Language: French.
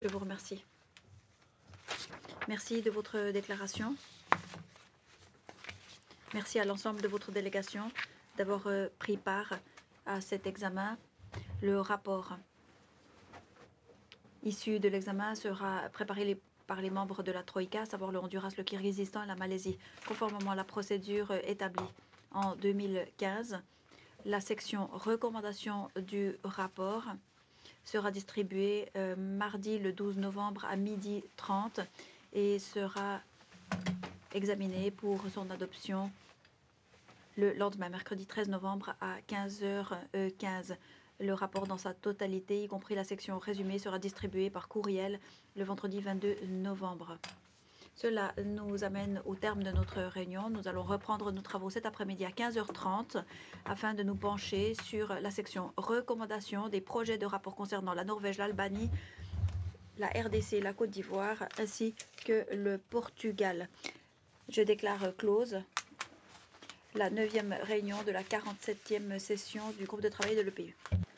Je vous remercie. Merci de votre déclaration. Merci à l'ensemble de votre délégation d'avoir pris part à cet examen. Le rapport issu de l'examen sera préparé par les membres de la Troïka, à savoir le Honduras, le Kirghizistan et la Malaisie. Conformément à la procédure établie en 2015, la section recommandation du rapport sera distribuée mardi le 12 novembre à 12h30 et sera examinée pour son adoption le lendemain, mercredi 13 novembre à 15h15. Le rapport dans sa totalité, y compris la section résumée, sera distribué par courriel le vendredi 22 novembre. Cela nous amène au terme de notre réunion. Nous allons reprendre nos travaux cet après-midi à 15h30 afin de nous pencher sur la section recommandations des projets de rapport concernant la Norvège, l'Albanie, la RDC, la Côte d'Ivoire ainsi que le Portugal. Je déclare close la 9e réunion de la 47e session du groupe de travail de l'EPU.